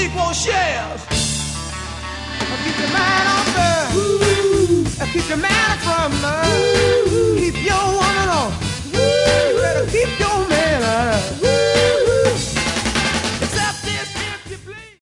equal shares. Keep your mind on love. Keep your mind from love.